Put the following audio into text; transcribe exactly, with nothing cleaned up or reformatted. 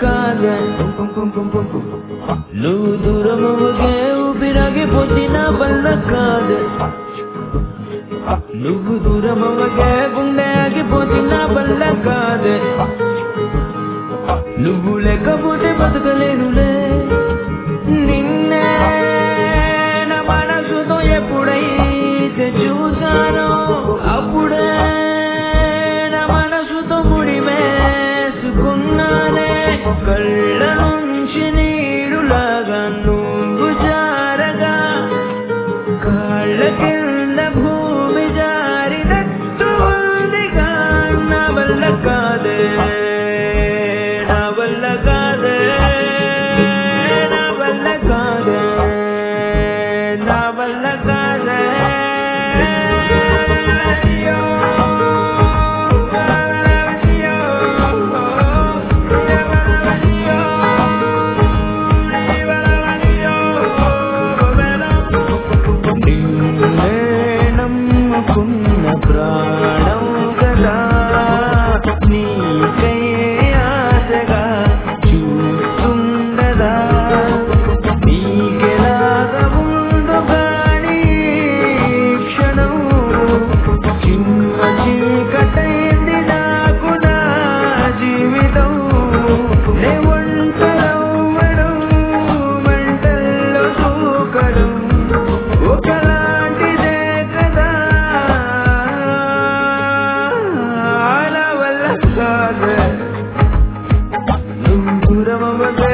కాదే నువ్వు దూరమవగే ఊపిరాగిపోతే నా వల్ల కాదే నువ్వు దూరమవగే గుండె ఆగిపోతే నా వల్ల కాదే నువ్వు లేకపోతే బతకలేనులే నిన్నే నా మనసుతో ఎప్పుడైతే చూసానో అప్పుడే నా మనసుతో ముడివేసుకున్నానే కళ్ళ నుంచి నీరులాగా నువ్వు జారగా కాళ్ళ కింద భూమి జారినట్టు ఉందిగా నా వల్ల కాదే నా వల్ల కాదే నా వల్ల కాదే నా వల్ల కాదే నమ్ముకున్న ప్రాణం కదా నీకై ఆశగా చూస్తుండదా నీకెలాగా ఉందో గాని క్షణం చిన్న చీకటైంది నాకు నా జీవితం నే ఒంటరవ్వడం మంటల్లో దూకడం ఒకలాంటిదే కదా నా వల్ల కాదే నువ్వు దూరమవగే